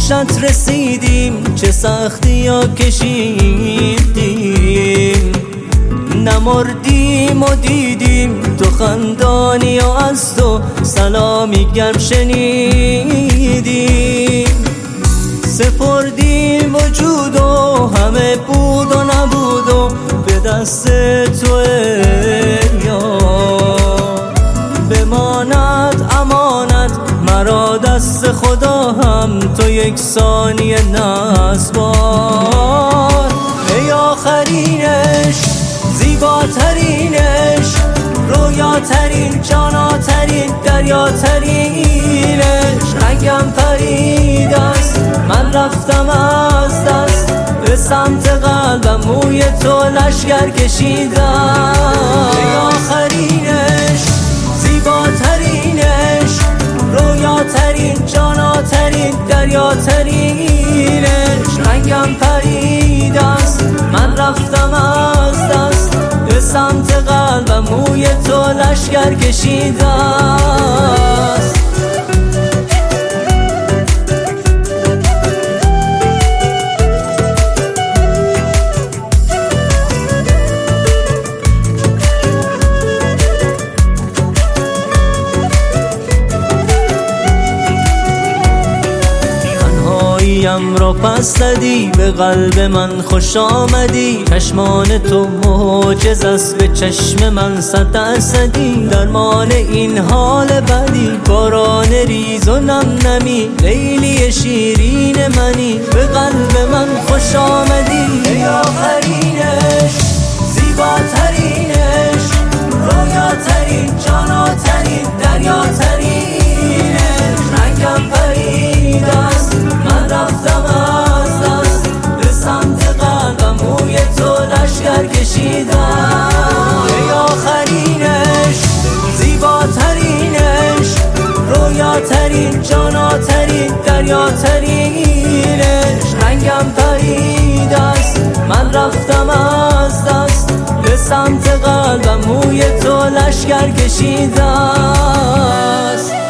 گوشت رسیدیم، چه سختی ها کشیدیم. نمردیم و دیدیم تو خندانی و از تو سلامی گرم شنیدیم. سپردیم وجود و همه بود و نبود و به دست تو یار. بماند امانت مرا دست خدا هم تو یک ثانیه نسپار. ای آخرینش زیباترینش، رویاترین جاناترین دریاترینش. رنگم پرید است من رفتم از دست، به سمت قلبم موی تو لشگر کشیدم. ای آخرینش زیباترینش، رویاترین جاناترین دریاترینش. رنگم پرید است من رفتم از دست، به سمت قلبم موی تو لشگر کشیده است. تنهاییم را پس زدی، به قلب من خوش آمدی. چشمان تو معجز است، به چشم من 100%. درمان این حال بدی، باران ریز و نم نمی. لیلی شیرین منی، به قلب من خوش آمدی. ای آخرینش زیباترینش، رویاترین جاناترین دریاترینش. رنگم پرید است من رفتم از دست، به سمت قلبم موی تو لشگر کشیدم. ای آخرینش زیباترینش، رویاترین جاناترین دریاترینش. رنگم پرید است من رفتم از دست، به سمت قلبم موی تو لشگر کشیده است.